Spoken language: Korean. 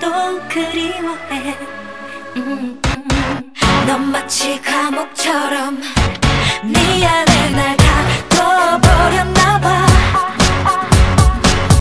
또 그리워해. 넌 마치 감옥처럼 네 안에 날 가둬버렸나봐.